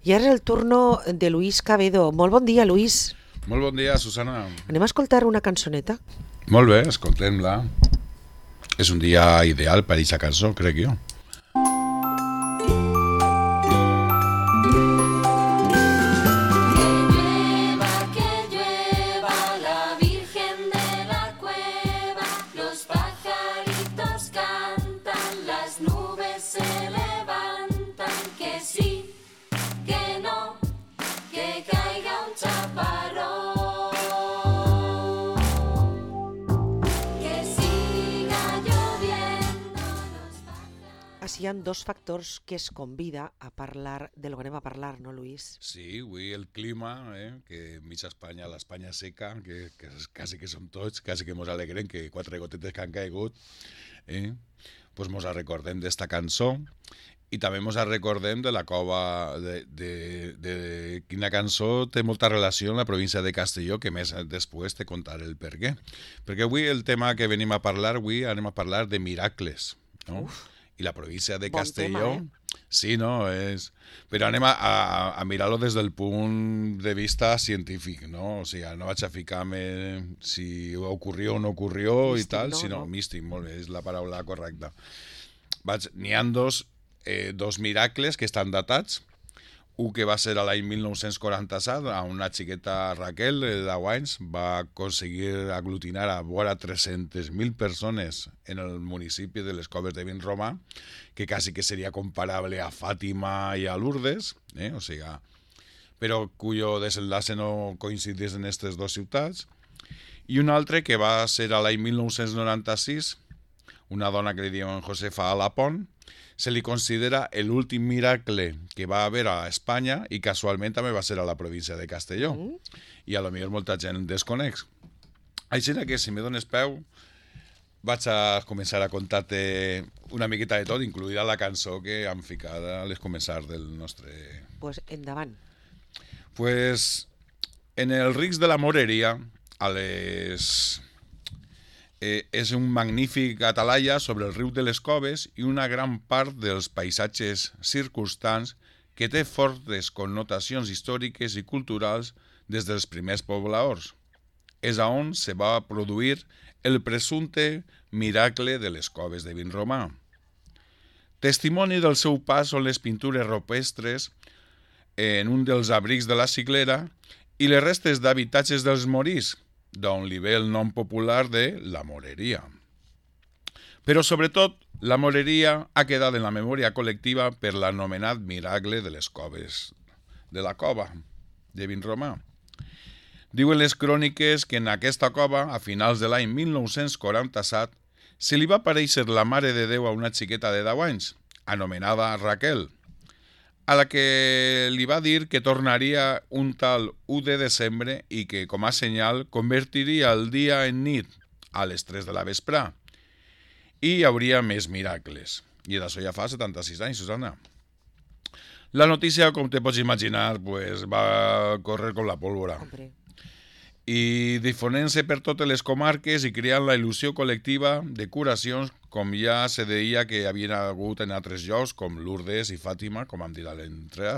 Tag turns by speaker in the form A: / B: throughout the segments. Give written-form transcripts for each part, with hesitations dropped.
A: I ara és el turno de Luis Cabedo. Molt bon dia, Luis.
B: Molt bon dia, Susana.
A: Anem a escoltar una cançoneta?
B: Molt bé, escoltem-la. És un dia ideal per aquesta cançó, crec jo.
A: Hi ha dos factors que es convida a parlar de lo que anem a parlar, no, Luis?
B: Sí, avui el clima, que mitja Espanya, l'Espanya seca, que quasi que som tots, quasi que mos alegrem que 4 gotetes que han caigut, pues mos recordem d'esta cançó i també mos recordem de la cova de quina cançó té molta relació amb la província de Castelló, que més després te contaré el per què. Perquè avui el tema que venim a parlar, avui anem a parlar de miracles, no? Uf. I la província de Castelló, bon tema, sí, no, és... Però anem a mirar-lo des del punt de vista científic, no? O sigui, no vaig a ficar-me si ocorrió o no ocorrió místic, i tal, no, sinó místic, molt bé, és la paraula correcta. N'hi ha dos miracles que estan datats. Un que va ser a l'any 1947, a una xiqueta Raquel, de 10 anys, va aconseguir aglutinar a vora 300.000 persones en el municipi de les Coves de Vinromà, que quasi que seria comparable a Fàtima i a Lourdes, o sigui, però cuyo desenlace no coincidís en aquestes dues ciutats. I un altre que va ser a l'any 1996, una dona que li diuen Josefa Alapont, se li considera l'últim miracle que va haver a Espanya i casualment també va ser a la província de Castelló. I a lo millor molta gent desconeix. Així que, si me dones peu, vaig a començar a contar-te una miqueta de tot, incluïda la cançó que hem ficat a les començars del nostre...
A: Pues endavant.
B: Pues en el Rics de la Moreria, a les... és un magnífic atalaya sobre el riu de les Coves i una gran part dels paisatges circumstants que té fortes connotacions històriques i culturals des dels primers pobladors. És on se va produir el presumpte miracle de les Coves de Vinromà. Testimoni del seu pas són les pintures rupestres en un dels abrics de la Siglera i les restes d'habitatges dels moriscs, d'on li ve el nom popular de la Moreria. Però, sobretot, la Moreria ha quedat en la memòria col·lectiva per l'anomenat miracle de les Coves, de la cova de Vinromà. Diuen les cròniques que en aquesta cova, a finals de l'any 1947, se li va aparèixer la Mare de Déu a una xiqueta de 10 anys, anomenada Raquel, a la que li va dir que tornaria un tal 1 de desembre i que, com a senyal, convertiria el dia en nit a les 3 de la vesprà. I hi hauria més miracles. I d'això ja fa 76 anys, Susana. La notícia, com te pots imaginar, pues, va córrer com la pólvora. I difonent-se per totes les comarques i creant la il·lusió col·lectiva de curacions, com ja se deia que havien hagut en altres llocs, com Lourdes i Fàtima, com hem dit a l'entrear.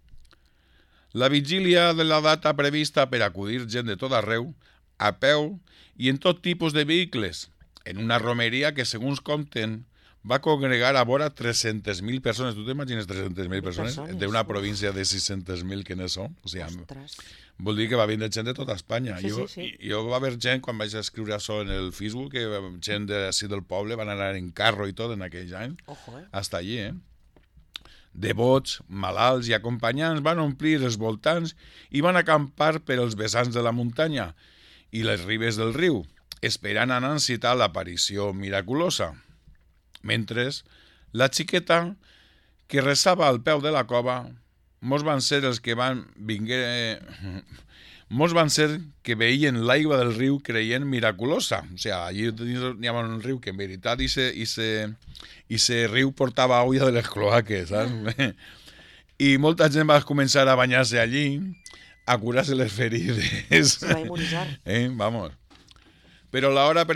B: La vigília de la data prevista per acudir gent de tot arreu, a peu i en tot tipus de vehicles, en una romeria que, segons compten, va congregar a vora 300.000 persones. Tu t'imagines 300.000 persones d'una província de 600.000 que no són? O sigui, vol dir que va vindre gent de tota Espanya.
A: Sí.
B: Jo va haver gent, quan vaig escriure això en el Facebook, que gent d'ací del poble van anar en carro i tot en aquell any, hasta allí, Devots, malalts i acompanyants van omplir els voltants i van acampar per els vessants de la muntanya i les ribes del riu, esperant anar a citar l'aparició miraculosa. Mentre la xiqueta que resava al peu de la cova, molts van ser que veien l'aigua del riu creient miraculosa. O sigui, allí hi ha un riu que en veritat i riu portava aigua de les cloaques, saps? I molta gent va començar a banyar-se allí, a curar-se les ferides.
A: Se va immunitzar.
B: Vamos. Però a l'hora...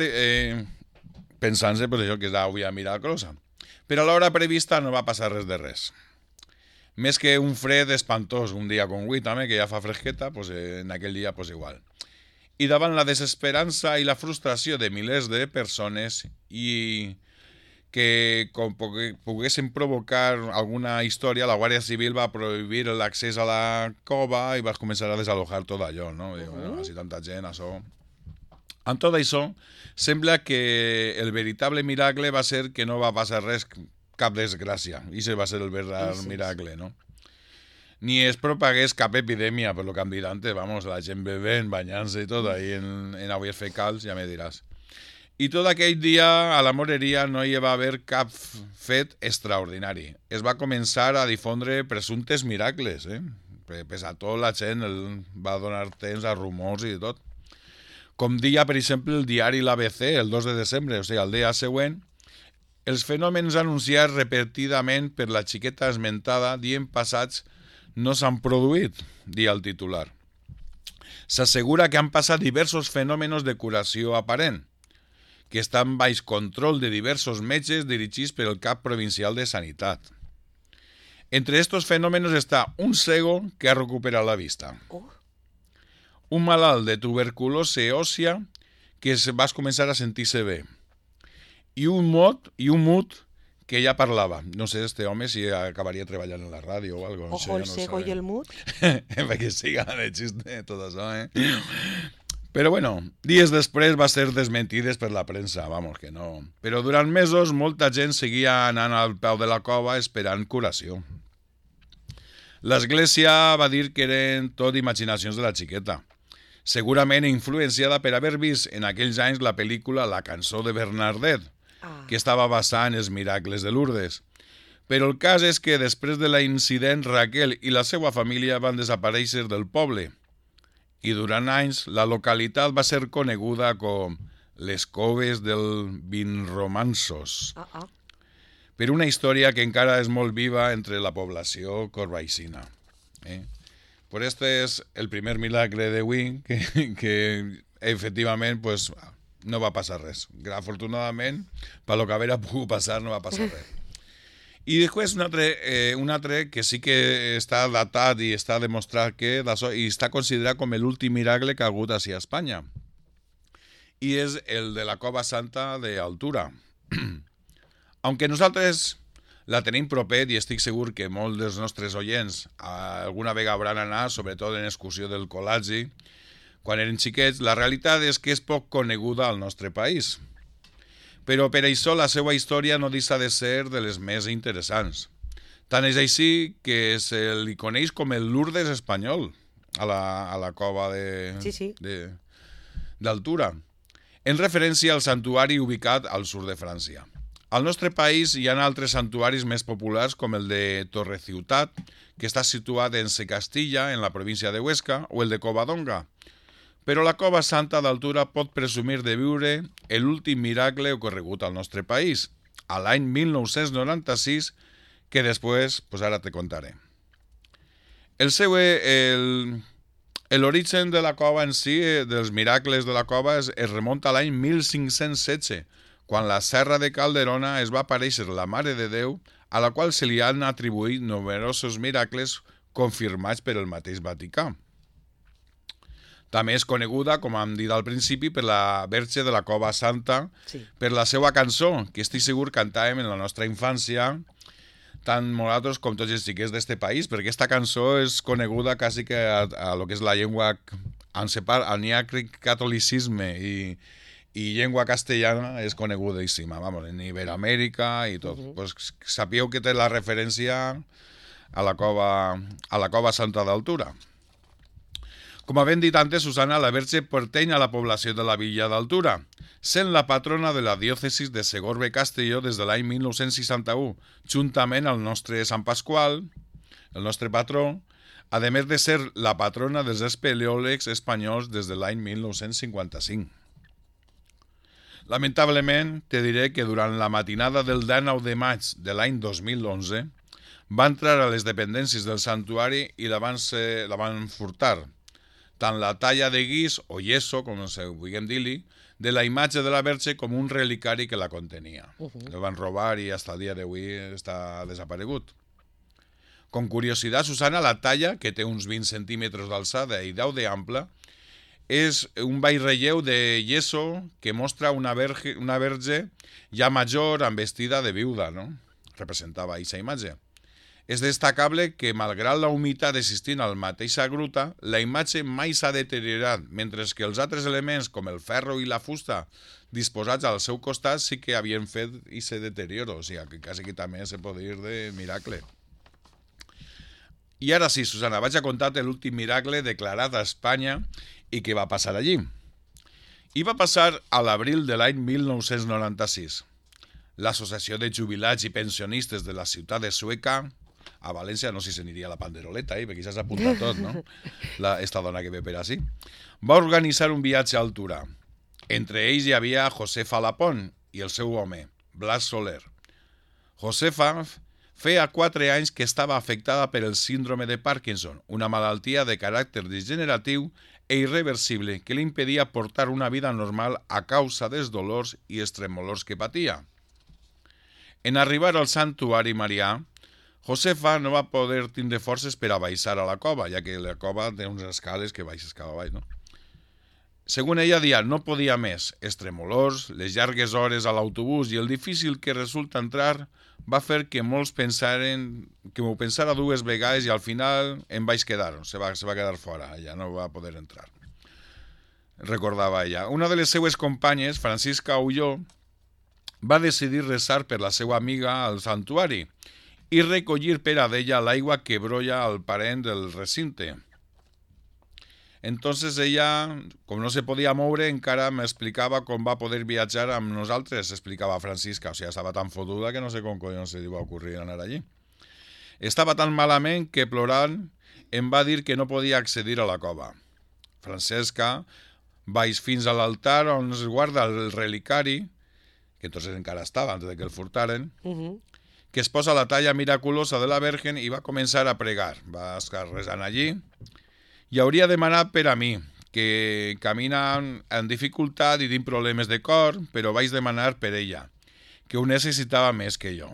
B: pensant-se, pues, això que és l'aigua miraculosa. Però a l'hora prevista no va passar res de res. Més que un fred espantós, un dia com avui també, que ja fa fresqueta, pues, en aquell dia pues, igual. I davant la desesperança i la frustració de milers de persones i que com poguessin provocar alguna història, la Guàrdia Civil va prohibir l'accés a la cova i va començar a desalojar tot allò, no? I, bueno, si tanta gent, això... Amb tot això, sembla que el veritable miracle va ser que no va passar res, cap desgràcia. I se va ser el verdadero miracle, no? Ni es propagués cap epidèmia, per lo que han dit antes, vamos, la gent bevent, banyant-se i tot, ahí en aigües fecals, ja me diràs. I tot aquell dia a la moreria no hi va haver cap fet extraordinari. Es va començar a difondre presumptes miracles, Pes a tot la gent va donar temps a rumors i tot. Com dia, per exemple, el diari l'ABC, el 2 de desembre, o sigui, el dia següent, els fenòmens anunciats repetidament per la xiqueta esmentada dient passats no s'han produït, dia el titular. S'assegura que han passat diversos fenòmenos de curació aparent, que estan baix control de diversos metges dirigits per el cap provincial de Sanitat. Entre estos fenómenos está un cego que ha recuperado la vista. Un malalt de tuberculosi òssia que va començar a sentir-se bé. I un mut que ja parlava. No sé, este home si acabaria treballant en la ràdio o algo.
A: Ojo, el cego i el mut.
B: Perquè siga de xiste tot això, Però bueno, dies després va ser desmentides per la premsa, vamos, que no. Però durant mesos molta gent seguia anant al peu de la cova esperant curació. L'Església va dir que eren tot imaginacions de la xiqueta, segurament influenciada per haver vist en aquells anys la pel·lícula La cançó de Bernardet, que estava basada en els miracles de Lourdes. Però el cas és que després de l'incident Raquel i la seva família van desaparèixer del poble, i durant anys la localitat va ser coneguda com les coves del Vinromansos, per una història que encara és molt viva entre la població corbaixina. Por este és el primer miracle de Wing que efectivament pues, no va passar res. Afortunadament, per lo que haver pogut passar, no va passar res. I després un altre que sí que està datat i està demostrat que i està considerat com l'últim miracle que ha hagut a Espanya. I és el de la Cova Santa d'Altura. Aunque nosaltres la tenim propet i estic segur que molts dels nostres oients alguna vegada hauran anat, sobretot en excursió del col·legi, quan eren xiquets, la realitat és que és poc coneguda al nostre país. Però per això la seva història no deixa de ser de les més interessants. Tant és així que se li coneix com el Lourdes espanyol a la cova d'Altura, en referència al santuari ubicat al sud de França. Al nostre país hi ha altres santuaris més populars com el de Torreciutat, que està situat en Secastilla, en la província de Huesca, o el de Covadonga. Però la Cova Santa d'Altura pot presumir de viure l'últim miracle ocorregut al nostre país, a l'any 1996, que després, pues ara te contaré. L'origen de la cova en si, dels miracles de la cova, es remunta a l'any 1516, quan la Serra de Calderona es va aparèixer la Mare de Déu, a la qual se li han atribuït numerosos miracles confirmats per el mateix Vaticà. També és coneguda, com hem dit al principi, per la Verge de la Cova Santa, per la seva cançó, que estic segur cantàvem en la nostra infància, tant nosaltres com tots els xiquets d'este país, perquè aquesta cançó és coneguda quasi que a lo que és la llengua, n'hi ha catolicisme i llengua castellana és conegudíssima, vamos, en Iberoamèrica i tot. Pues sapíeu que té la referència a la Cova Santa d'Altura. Com havent dit antes, Susana, la Verge pertany a la població de la Villa d'Altura, sent la patrona de la diòcesis de Segorbe-Castelló des de l'any 1961, juntament al nostre Sant Pasqual, el nostre patró, a més de ser la patrona dels espeleòlegs espanyols des de l'any 1955. Lamentablement, te diré que durant la matinada del 19 de maig de l'any 2011 va entrar a les dependències del santuari i la van furtar, tant la talla de guix o yeso, com vulguem dir-li, de la imatge de la Verge com un relicari que la contenia. El van robar i fins al dia d'avui està desaparegut. Con curiositat, Susana, la talla, que té uns 20 centímetres d'alçada i 10 d'ample, és un baix-relleu de yeso que mostra una verge ja major amb vestida de viuda, no? Representava aquesta imatge. És destacable que, malgrat la humitat existint al mateixa gruta, la imatge mai s'ha deteriorat, mentre que els altres elements, com el ferro i la fusta, disposats al seu costat, sí que havien fet aquest deterioro. O sigui, que quasi que també se pot dir de miracle. I ara sí, Susana, vaig a contar-te l'últim miracle declarat a Espanya i què va passar allí. I va passar a l'abril de l'any 1996. L'Associació de Jubilats i Pensionistes de la ciutat de Sueca, a València, no sé si s'aniria la panderoleta, perquè ja s'apunta tot, no? Esta dona que ve per així. Va organitzar un viatge a altura. Entre ells hi havia Josefa Lapón i el seu home, Blas Soler. Josefa feia 4 anys que estava afectada per el síndrome de Parkinson, una malaltia de caràcter degeneratiu e irreversible que li impedia portar una vida normal a causa dels dolors i els tremolors que patia. En arribar al santuari marià, Josefa no va poder tindre forces per a baixar a la cova, ja que la cova té unes escales que baixes cap avall, no? Segons ella deia, no podia més. Els tremolors, les llargues hores a l'autobús i el difícil que resulta entrar va fer que molts m'ho pensara 2 vegades i al final em vaig quedar, se va quedar fora, ella no va poder entrar. Recordava ella. Una de les seues companyes, Francisca Ulló, va decidir resar per la seva amiga al santuari i recollir per a d'ella l'aigua que brolla al parent del recinte. Entonces ella, com no se podia moure, encara m'explicava com va poder viatjar amb nosaltres, explicava Francisca. O sigui, estava tan fotuda que no sé com collons se li va ocurrir anar allí. Estava tan malament que plorant em va dir que no podia accedir a la cova. Francesca vaig fins a l'altar on es guarda el relicari, que entonces encara estava antes de que el furtaren, que es posa la talla miraculosa de la Verge i va començar a pregar. Va estar resant allí i hauria demanat per a mi, que camina en dificultat i tinc problemes de cor, però vaig demanar per ella, que ho necessitava més que jo.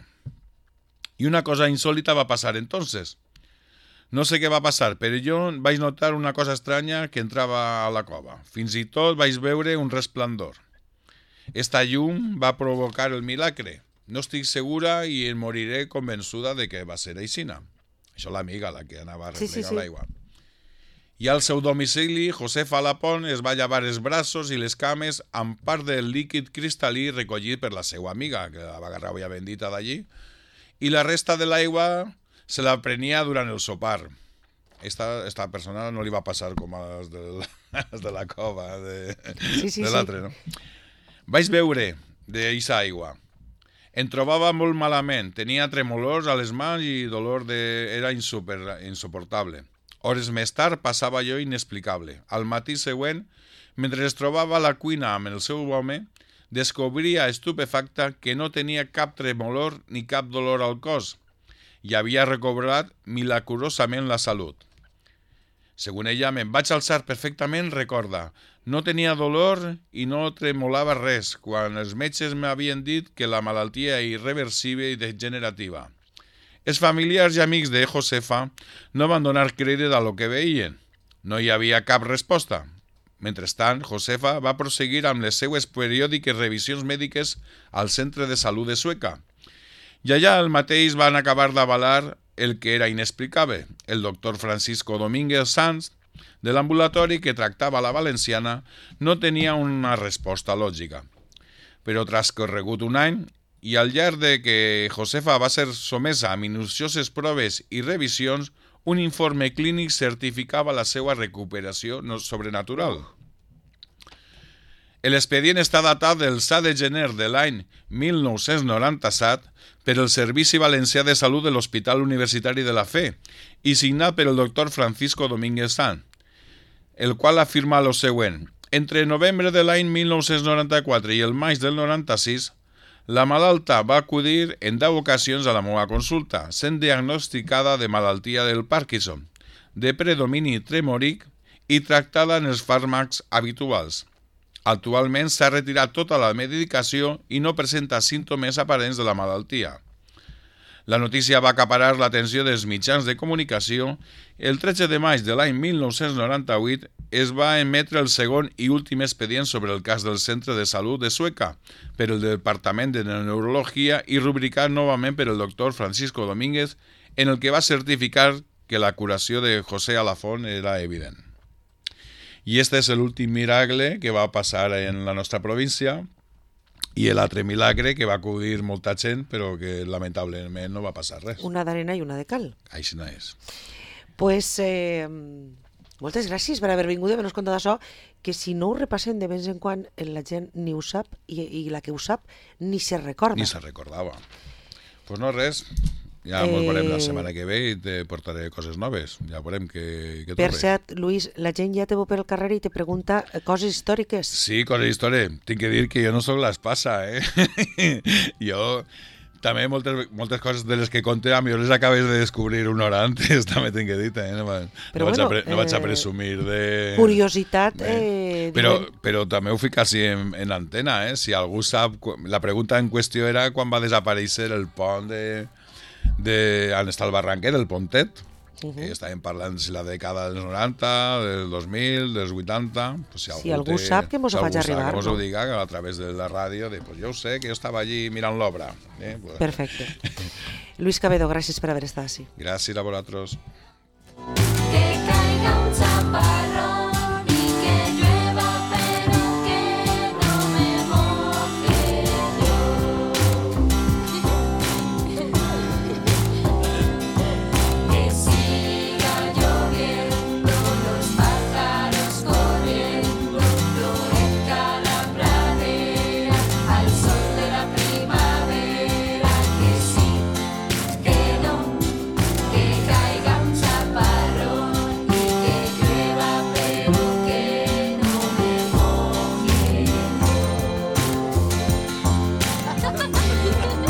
B: I una cosa insòlita va passar entonces. No sé què va passar, però jo vaig notar una cosa estranya que entrava a la cova. Fins i tot vaig veure un resplendor. Esta llum va provocar el milagre. No estic segura i em moriré convençuda de que va ser aixina. Això l'amiga, la que anava a replegar l'aigua. I al seu domicili, Josefa Lapón es va llevar els braços i les cames amb part del líquid cristal·lí recollit per la seva amiga, que la va agarrar ja bendita d'allí, i la resta de l'aigua se la prenia durant el sopar. Esta persona no li va passar com als de la cova de l'altre, no? Vaig beure d'aquesta aigua. Em trobava molt malament, tenia tremolors a les mans i dolor era insuportable. Hores més tard passava allò inexplicable. Al matí següent, mentre es trobava a la cuina amb el seu home, descobria estupefacta que no tenia cap tremolor ni cap dolor al cos i havia recobrat milagrosament la salut. Segons ella, me'n vaig alçar perfectament, recorda. No tenia dolor i no tremolava res quan els metges m'havien dit que la malaltia era irreversible i degenerativa. Els familiars i amics de Josefa no van donar crèdit a lo que veien. No hi havia cap resposta. Mentrestant, Josefa va prosseguir amb les seues periòdiques revisions mèdiques al centre de salut de Sueca. I allà el mateix van acabar d'avalar el que era inexplicable. El doctor Francisco Domínguez Sanz, de l'ambulatori que tractava la valenciana, no tenia una resposta lògica. Però transcorregut un any, i al llarg de que Josefa va ser somesa a minucioses proves i revisions, un informe clínic certificava la seva recuperació sobrenatural. L'expedient està datat del 7 de gener de l'any 1997 per el Servici Valencià de Salut de l'Hospital Universitari de la Fe i signat per el doctor Francisco Domínguez Sanz, el qual afirma lo següent. Entre novembre de l'any 1994 i el maig del 96, la malalta va acudir en 10 ocasions a la meva consulta, sent diagnosticada de malaltia del Parkinson, de predomini tremòric i tractada en els fàrmacs habituals. Actualment s'ha retirat tota la medicació i no presenta símptomes aparents de la malaltia. La notícia va acaparar l'atenció dels mitjans de comunicació. El 13 de maig de l'any 1998 es va emetre el segon i últim expedient sobre el cas del Centre de Salut de Sueca per el Departament de Neurologia i rubricat novament per el doctor Francisco Domínguez, en el que va certificar que la curació de José Alafón era evident. I este és l'últim miracle que va passar en la nostra província i l'altre milagre que va acudir molta gent, però que lamentablement no va passar res.
A: Una d'arena i una de cal.
B: Així no és.
A: Pues, moltes gràcies per haver vingut i haver-nos contat això, que si no ho repassem de vez en quan, la gent ni ho sap i la que ho sap ni se recorda.
B: Ni se recordava. Pues no res. Ja ens veurem la setmana que ve i te portaré coses noves. Ja veurem què
A: Per
B: torre.
A: cert, Luis, la gent ja te veu per el carrer i te pregunta coses històriques.
B: Sí, coses històriques. Tinc que dir que jo no sóc l'espasa, Jo també moltes coses de les que conté a mi les acabes de descobrir una hora antes, també tinc que dir. No vaig a presumir de...
A: Curiositat.
B: Però també ho fica així en antena, Si algú sap... La pregunta en qüestió era quan va desaparèixer el pont on està el Barranquer, el Pontet. Estàvem parlant si la dècada dels 90, del 2000, dels 80... Pues
A: si algú sap, que mos ho faig arribar.
B: Que mos ho diga a través de la ràdio, pues jo ho sé, que jo estava allí mirant l'obra. Pues...
A: Perfecte. Luis Cabedo, gràcies per haver estat així.
B: Gràcies a vosaltres.
C: Que caiga un chaparrón y que llueva, pero que no me moje que siga lloviendo, los pájaros corriendo, florezca la pradera al sol de la primavera. Que sí, que no, que caiga un chaparrón y que llueva, pero que no me moje.